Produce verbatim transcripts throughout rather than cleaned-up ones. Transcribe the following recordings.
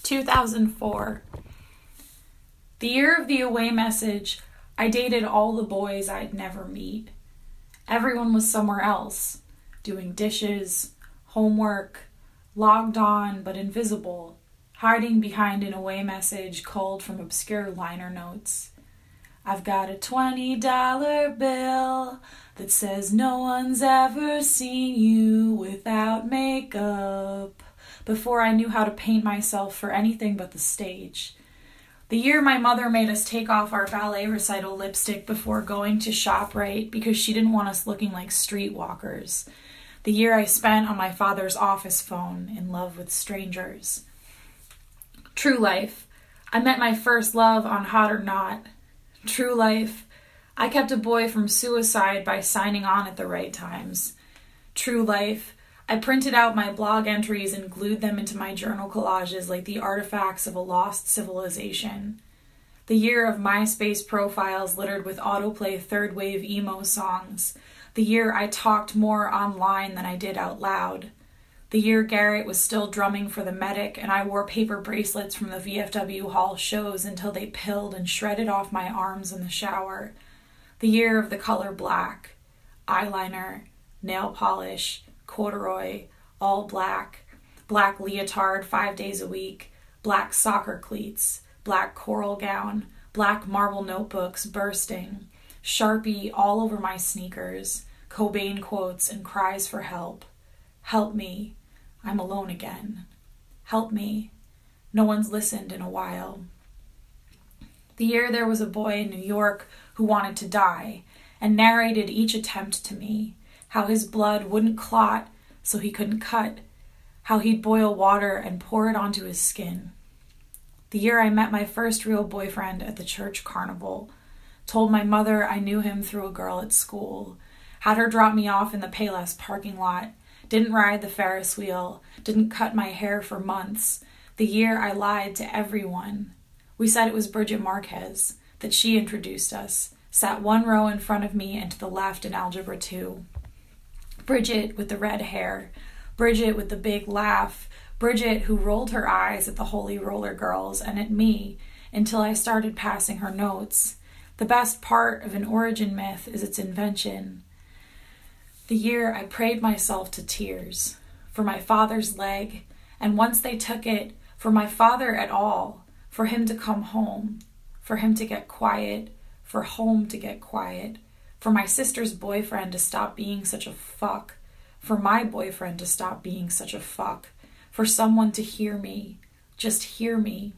two thousand four. The year of the away message, I dated all the boys I'd never meet. Everyone was somewhere else, doing dishes, homework, logged on but invisible, hiding behind an away message culled from obscure liner notes. I've got a twenty dollar bill that says no one's ever seen you without makeup, before I knew how to paint myself for anything but the stage. The year my mother made us take off our ballet recital lipstick before going to ShopRite because she didn't want us looking like streetwalkers. The year I spent on my father's office phone in love with strangers. True life. I met my first love on Hot or Not. True life. I kept a boy from suicide by signing on at the right times. True life. I printed out my blog entries and glued them into my journal collages like the artifacts of a lost civilization. The year of MySpace profiles littered with autoplay third wave emo songs. The year I talked more online than I did out loud. The year Garrett was still drumming for the Medic and I wore paper bracelets from the V F W Hall shows until they pilled and shredded off my arms in the shower. The year of the color black. Eyeliner, nail polish, corduroy, all black, black leotard five days a week, black soccer cleats, black coral gown, black marble notebooks bursting, Sharpie all over my sneakers, Cobain quotes and cries for help. Help me, I'm alone again. Help me, no one's listened in a while. The year there was a boy in New York who wanted to die and narrated each attempt to me. How his blood wouldn't clot so he couldn't cut, how he'd boil water and pour it onto his skin. The year I met my first real boyfriend at the church carnival, told my mother I knew him through a girl at school, had her drop me off in the Payless parking lot, didn't ride the Ferris wheel, didn't cut my hair for months. The year I lied to everyone. We said it was Bridget Marquez, that she introduced us, sat one row in front of me and to the left in Algebra two. Bridget with the red hair, Bridget with the big laugh, Bridget who rolled her eyes at the Holy Roller Girls and at me until I started passing her notes. The best part of an origin myth is its invention. The year I prayed myself to tears for my father's leg, and once they took it, for my father at all, for him to come home, for him to get quiet, for home to get quiet, for my sister's boyfriend to stop being such a fuck, for my boyfriend to stop being such a fuck, for someone to hear me, just hear me,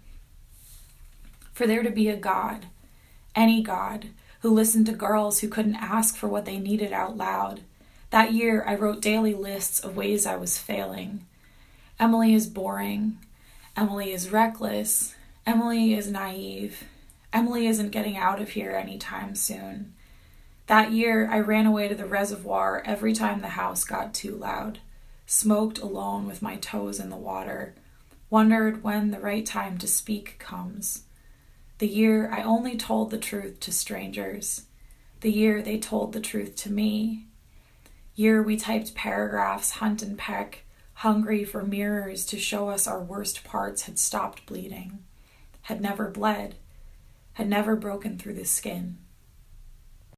for there to be a God, any God, who listened to girls who couldn't ask for what they needed out loud. That year, I wrote daily lists of ways I was failing. Emily is boring. Emily is reckless. Emily is naive. Emily isn't getting out of here anytime soon. That year, I ran away to the reservoir every time the house got too loud, smoked alone with my toes in the water, wondered when the right time to speak comes. The year I only told the truth to strangers. The year they told the truth to me. Year we typed paragraphs, hunt and peck, hungry for mirrors to show us our worst parts had stopped bleeding, had never bled, had never broken through the skin.